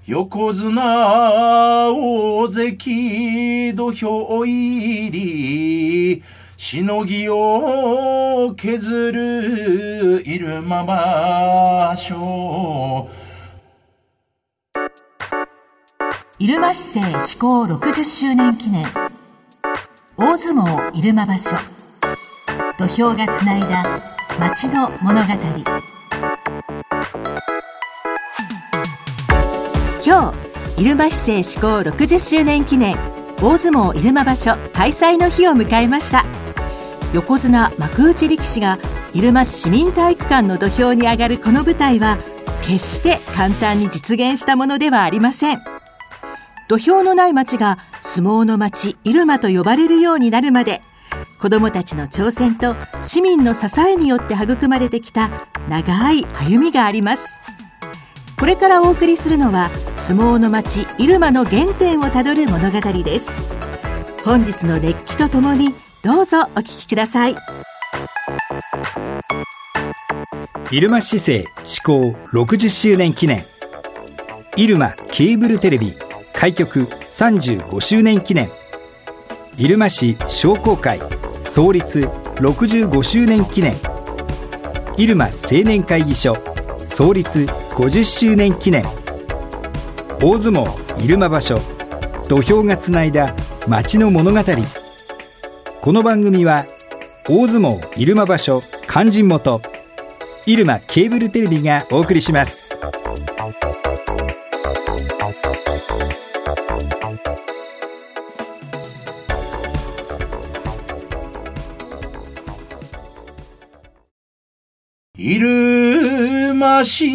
横綱大関土俵入り、しのぎを削る入間場所。 入間市政施行60周年記念大相撲入間場所、土俵がつないだ町の物語。今日、入間市政施行60周年記念大相撲入間場所開催の日を迎えました。横綱幕内力士が入間市市民体育館の土俵に上がるこの舞台は、決して簡単に実現したものではありません。土俵のない町が相撲の町入間と呼ばれるようになるまで、子どもたちの挑戦と市民の支えによって育まれてきた長い歩みがあります。これからお送りするのは、相撲の町入間の原点をたどる物語です。本日の熱気とともにどうぞお聞きください。 入間市政施行60周年記念入間ケーブルテレビ開局35周年記念入間市商工会創立65周年記念入間青年会議所創立50周年記念大相撲入間場所、土俵がつないだ町の物語。この番組は大相撲入間場所勧進元入間ケーブルテレビがお送りします。 入間市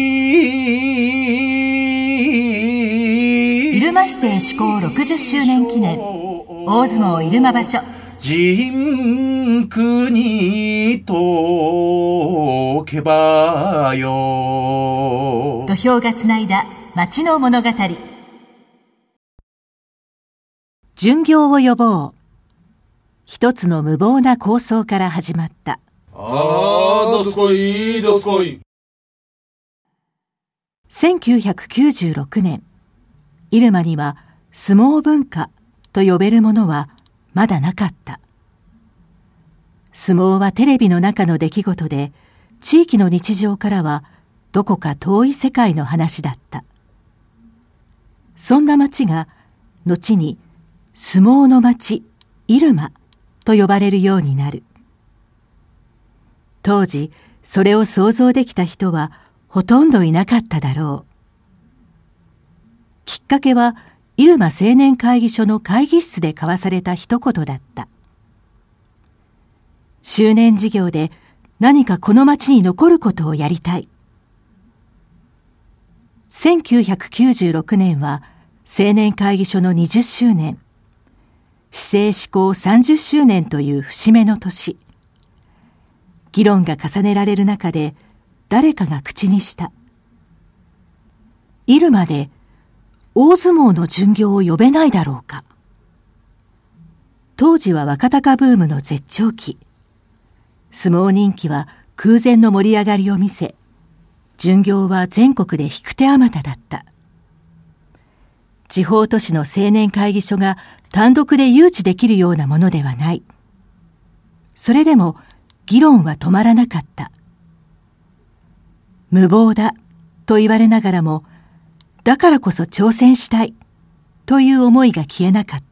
入間市政施行60周年記念大相撲入間場所、 人国とけばよ。 土俵がつないだ町の物語。巡業を呼ぼう。一つの無謀な構想から始まった。 どすこいどすこい。 1996年、入間には相撲文化と呼べるものはまだなかった。相撲はテレビの中の出来事で、地域の日常からはどこか遠い世界の話だった。そんな町が後に相撲の町入間と呼ばれるようになる。当時それを想像できた人はほとんどいなかっただろう。きっかけは入間青年会議所の会議室で交わされた一言だった。周年事業で何かこの町に残ることをやりたい。1996年は青年会議所の20周年、市政施行30周年という節目の年。議論が重ねられる中で誰かが口にした。入間で大相撲の巡業を呼べないだろうか。当時は若貴ブームの絶頂期。相撲人気は空前の盛り上がりを見せ、巡業は全国で引く手あまただった。地方都市の青年会議所が単独で誘致できるようなものではない。それでも議論は止まらなかった。無謀だと言われながらも、だからこそ挑戦したいという思いが消えなかった。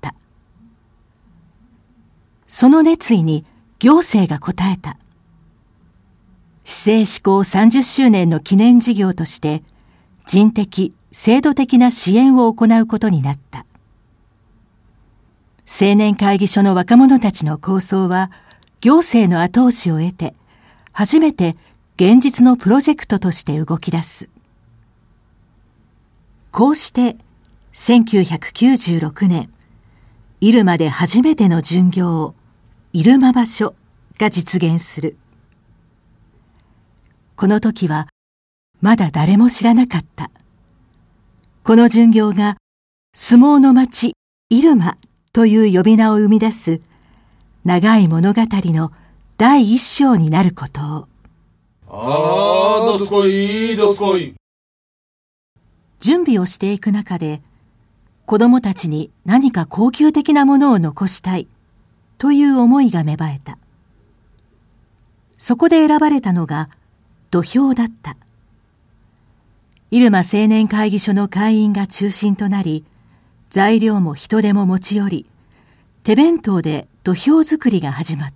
その熱意に行政が応えた。市政施行30周年の記念事業として人的・制度的な支援を行うことになった。青年会議所の若者たちの構想は行政の後押しを得て、初めて現実のプロジェクトとして動き出す。こうして1996年、入間で初めての巡業、入間場所が実現する。この時はまだ誰も知らなかった。この巡業が相撲の町入間という呼び名を生み出す長い物語の第一章になることを。 どすこいどすこい。 準備をしていく中で、子供たちに何か高級的なものを残したいという思いが芽生えた。そこで選ばれたのが土俵だった。入間青年会議所の会員が中心となり、材料も人手も持ち寄り、手弁当で土俵作りが始まった。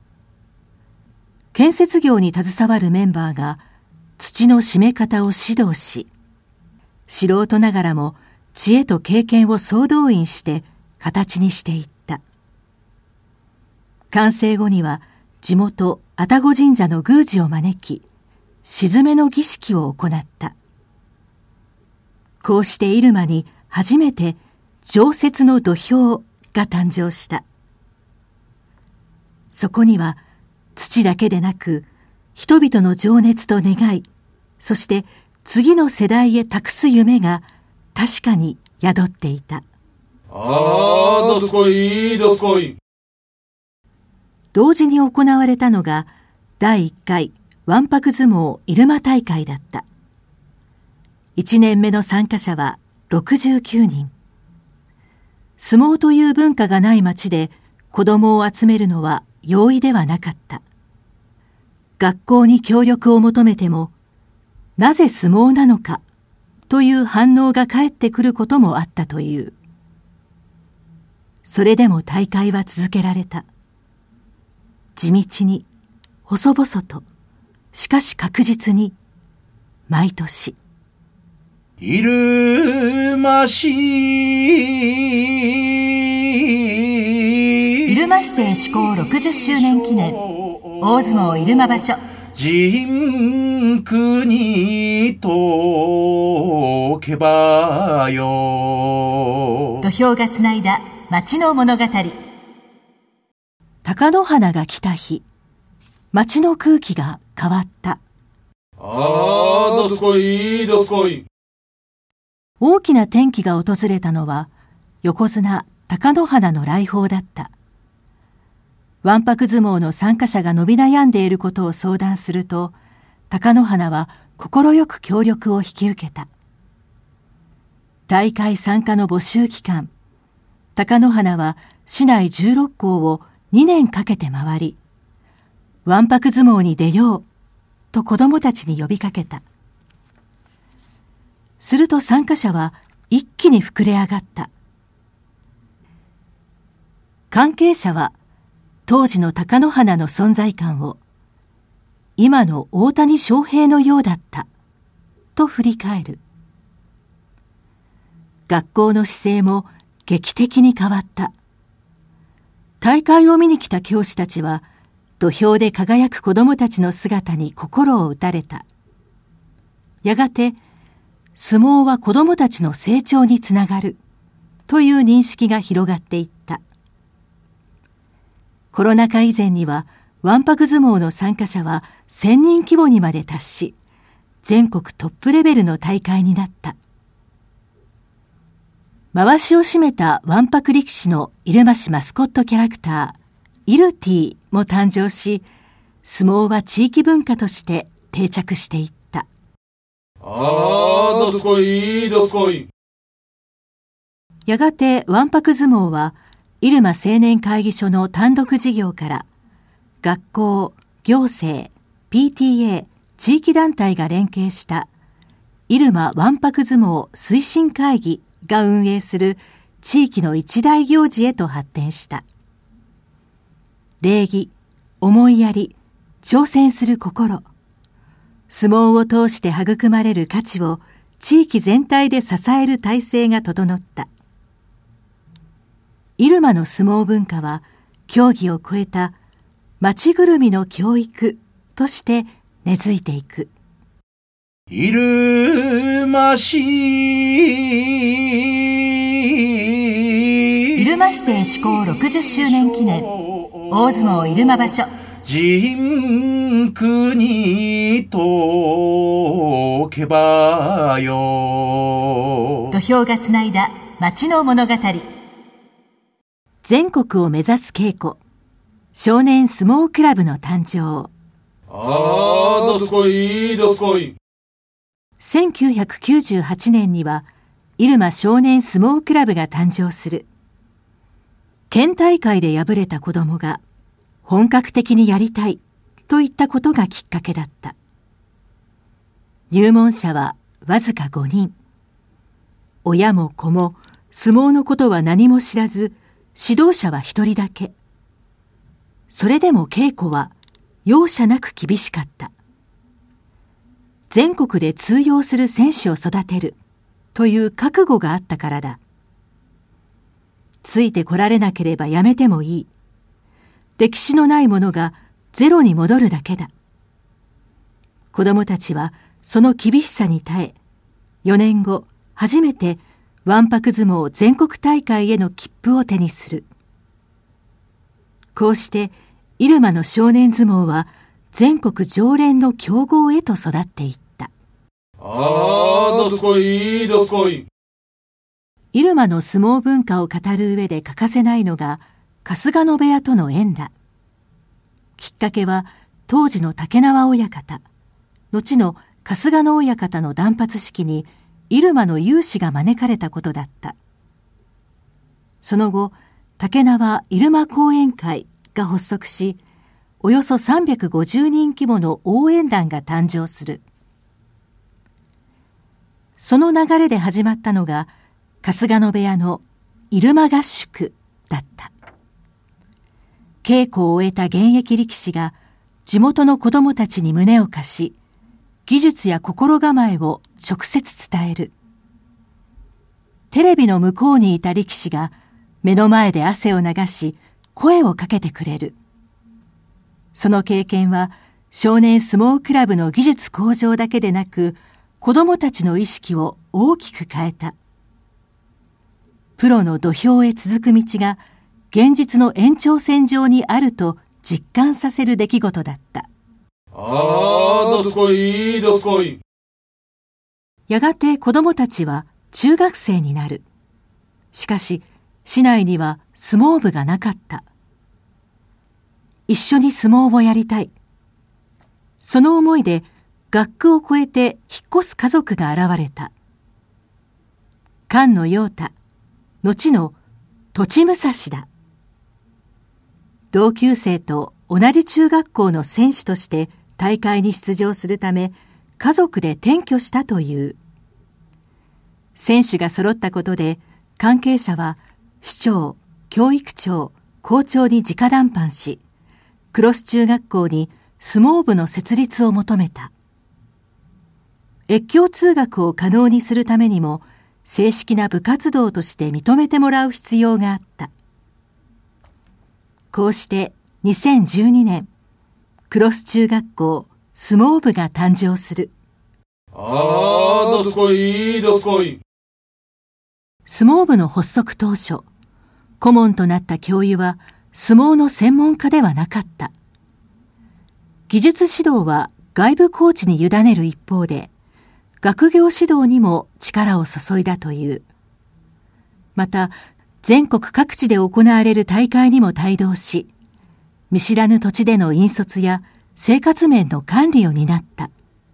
建設業に携わるメンバーが土の締め方を指導し、素人ながらも知恵と経験を総動員して形にしていった。完成後には地元愛宕神社の宮司を招き、鎮めの儀式を行った。こうして入間に初めて常設の土俵が誕生した。そこには土だけでなく、人々の情熱と願い、そして次の世代へ託す夢が確かに宿っていた。 どすこい、どすこい。 同時に行われたのが第1回わんぱく相撲入間大会だった。1年目の参加者は69人。相撲という文化がない町で子供を集めるのは容易ではなかった。学校に協力を求めても、なぜ相撲なのかという反応が返ってくることもあったという。それでも大会は続けられた。地道に、細々と、しかし確実に、毎年。 入間市政施行60周年記念大相撲入間場所人国とけばよ土俵がつないだ町の物語。貴乃花が来た日、町の空気が変わった。 どすこい、どすこい。 大きな転機が訪れたのは横綱貴乃花の来訪だった。わんぱく相撲の参加者が伸び悩んでいることを相談すると、貴乃花は快く協力を引き受けた。大会参加の募集期間、貴乃花は市内16校を2年かけて回り、わんぱく相撲に出ようと子どもたちに呼びかけた。すると参加者は一気に膨れ上がった。関係者は当時の貴乃花の存在感を今の大谷翔平のようだったと振り返る。学校の姿勢も劇的に変わった。大会を見に来た教師たちは土俵で輝く子どもたちの姿に心を打たれた。やがて相撲は子どもたちの成長につながるという認識が広がっていった。コロナ禍以前にはわんぱく相撲の参加者は1000人規模にまで達し、全国トップレベルの大会になった。回しを占めたわんぱく力士の入間市マスコットキャラクター、イルティも誕生し、相撲は地域文化として定着していった。 どすこい、どすこい。 やがてわんぱく相撲は入間青年会議所の単独事業から学校、行政、PTA、地域団体が連携した入間わんぱく相撲推進会議が運営する地域の一大行事へと発展した。礼儀、思いやり、挑戦する心、相撲を通して育まれる価値を地域全体で支える体制が整った。入間の相撲文化は競技を超えた町ぐるみの教育として根付いていく。 入間市入間市政施行60周年記念大相撲入間場所人国とけばよ土俵がつないだ町の物語。全国を目指す稽古、少年相撲クラブの誕生。 どすこい、どすこい。 1998年には入間少年相撲クラブが誕生する。県大会で敗れた子供が本格的にやりたいといったことがきっかけだった。入門者はわずか5人。親も子も相撲のことは何も知らず、指導者は1人だけ。それでも稽古は容赦なく厳しかった。全国で通用する選手を育てるという覚悟があったからだ。ついてこられなければやめてもいい。歴史のないものがゼロに戻るだけだ。子供たちはその厳しさに耐え、4年後初めてわんぱく相撲全国大会への切符を手にする。こうして入間の少年相撲は全国常連の強豪へと育っていった。 どすこいどすこい。 入間の相撲文化を語る上で欠かせないのが春日野部屋との縁だ。きっかけは当時の竹縄親方、後の春日野親方の断髪式に入間の有志が招かれたことだった。その後、竹縄入間講演会が発足し、およそ350人規模の応援団が誕生する。その流れで始まったのが春日野部屋の入間合宿だった。稽古を終えた現役力士が地元の子供たちに胸を貸し、技術や心構えを直接伝える。テレビの向こうにいた力士が目の前で汗を流し声をかけてくれる。その経験は少年相撲クラブの技術向上だけでなく、子供たちの意識を大きく変えた。プロの土俵へ続く道が現実の延長線上にあると実感させる出来事だった。 どすこいどすこい。 やがて子供たちは中学生になる。しかし市内には相撲部がなかった。一緒に相撲をやりたい。その思いで学区を越えて引っ越す家族が現れた。菅野陽太、後の栃武蔵だ。同級生と同じ中学校の選手として大会に出場するため家族で転居したという。選手が揃ったことで関係者は市長、教育長、校長に直談判し、クス中学校に相撲部の設立を求めた。越境通学を可能にするためにも正式な部活動として認めてもらう必要があった。こうして2012年、クス中学校相撲部が誕生する。 どすこいどすこい。 相撲部の発足当初、顧問となった教諭は相撲の専門家ではなかった。技術指導は外部コーチに委ねる一方で、学業指導にも力を注いだという。また、全国各地で行われる大会にも帯同し、見知らぬ土地での引率や生活面の管理を担った。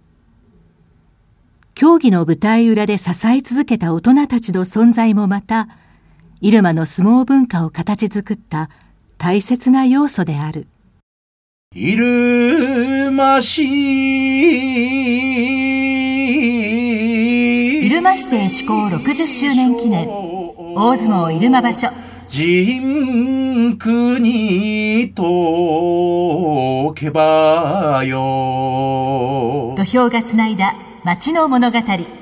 競技の舞台裏で支え続けた大人たちの存在もまた、入間の相撲文化を形作った大切な要素である。 入間市政施行60周年記念大相撲入間場所人国とけばよ。 土俵がつないだ町の物語。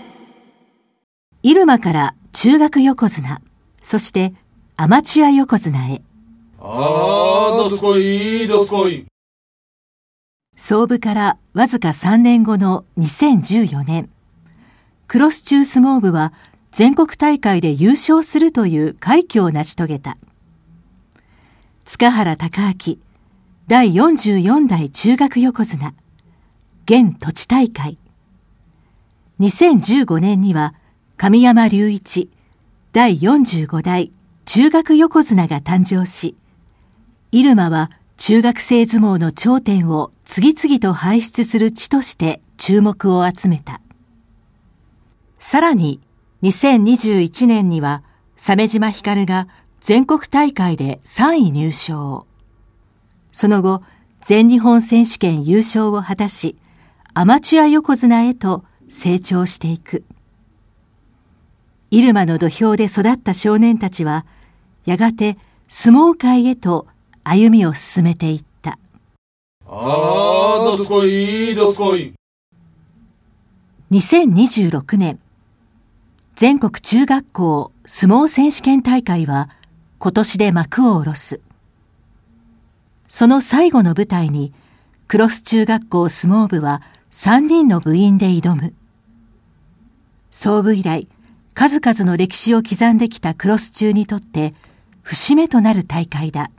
入間から中学横綱、そしてアマチュア横綱へ。 どすこいどすこい。 創部からわずか3年後の2014年、クス中相撲部は全国大会で優勝するという快挙を成し遂げた。塚原孝明、第44代中学横綱、現土地大会。2015年には神山隆一、第45代中学横綱が誕生し、入間は中学生相撲の頂点を次々と輩出する地として注目を集めた。 さらに2021年には鮫島光が全国大会で3位入賞。その後、全日本選手権優勝を果たし、アマチュア横綱へと成長していく。入間の土俵で育った少年たちは、やがて相撲界へと歩みを進めていった。 どすこい、どすこい。 2026年、全国中学校相撲選手権大会は今年で幕を下ろす。その最後の舞台に、クロス中学校相撲部は3人の部員で挑む。創部以来、数々の歴史を刻んできたクロス中にとって、節目となる大会だ。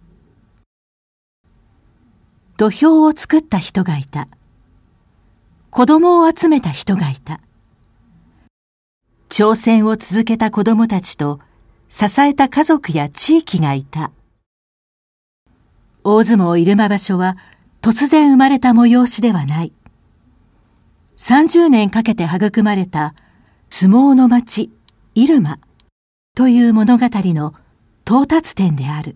土俵を作った人がいた。子供を集めた人がいた。挑戦を続けた子供たちと支えた家族や地域がいた。大相撲入間場所は突然生まれた催しではない。30年かけて育まれた相撲の町入間という物語の到達点である。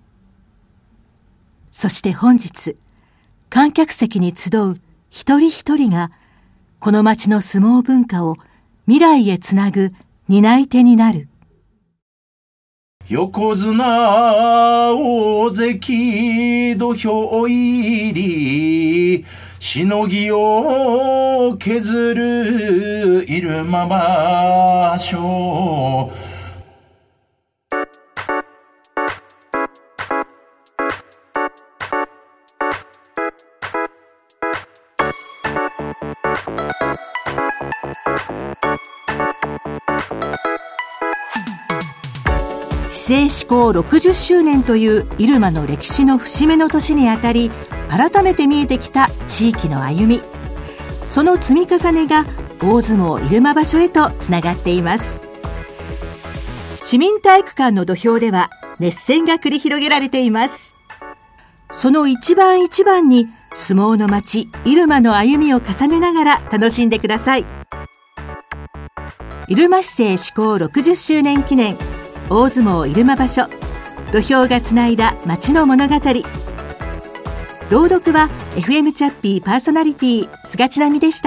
そして本日、観客席に集う一人一人がこの町の相撲文化を未来へつなぐ担い手になる。 横綱大関土俵入り、しのぎを削る入間場所。 市制施行60周年という入間の歴史の節目の年にあたり、改めて見えてきた地域の歩み、その積み重ねが大相撲入間場所へとつながっています。市民体育館の土俵では熱戦が繰り広げられています。その一番一番に相撲の町入間の歩みを重ねながら楽しんでください。入間市政施行60周年記念大相撲入間場所、土俵がつないだ町の物語。朗読は FM チャッピーパーソナリティ菅千奈美でした。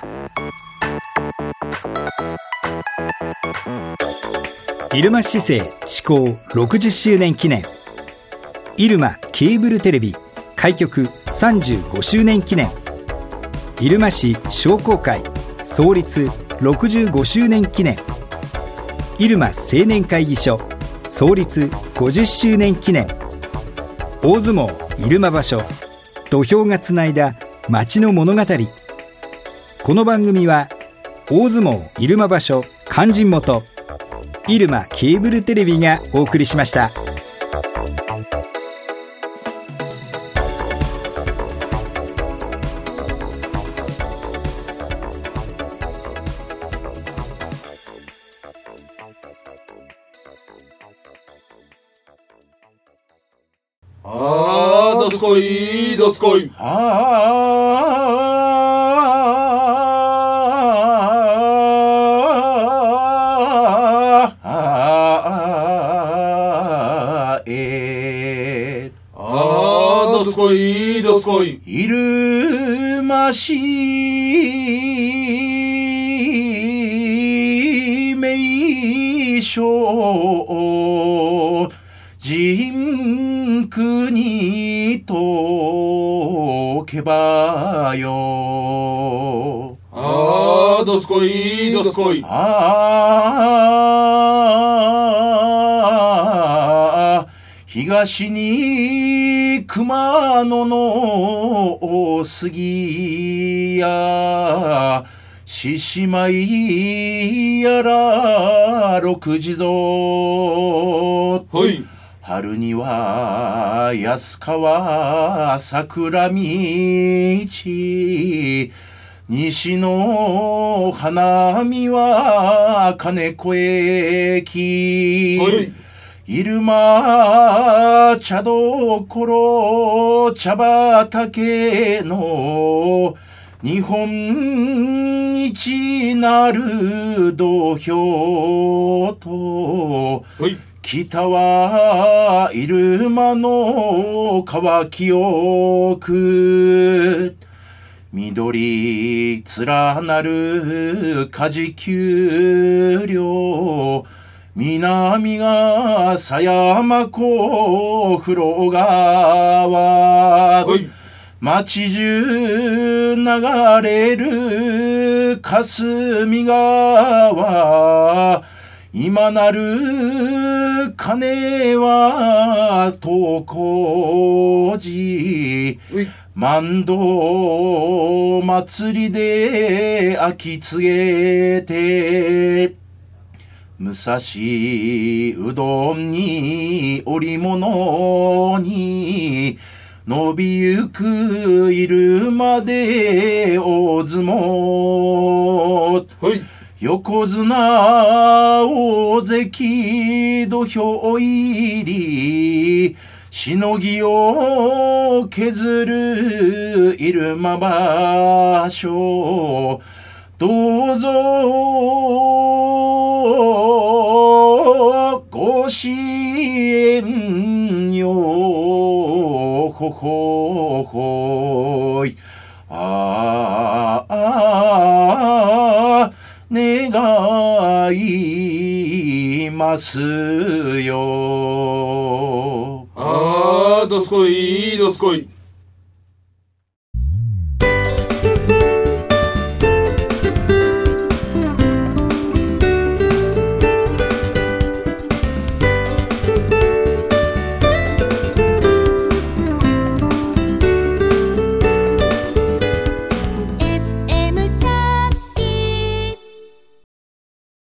入間市政施行60周年記念入間ケーブルテレビ開局35周年記念入間市商工会創立65周年記念入間青年会議所創立50周年記念大相撲入間場所、土俵がつないだ町の物語。この番組は大相撲入間場所勧進元入間ケーブルテレビがお送りしました。 どすこい、どすこい。どすこい、どすこい。 入間市名所人国とけばよ。 どすこい、どすこい。 東に熊野の杉や獅子舞やら六地蔵。 はい。 春には安川桜道、西の花見は金子駅。 はい。 入間茶どころ茶畑の日本一なる土俵と、北は入間の乾きよく、緑連なる梶丘陵、南が狭山湖風呂川、町中流れる霞川、今なる金は東光寺、万道祭りで秋告げて、武蔵うどんに織物に伸びゆく入間で大相撲、横綱大関土俵入り、しのぎを削る入間場所、どうぞご支援よほほほい、願いますよ。 どすこいどすこい。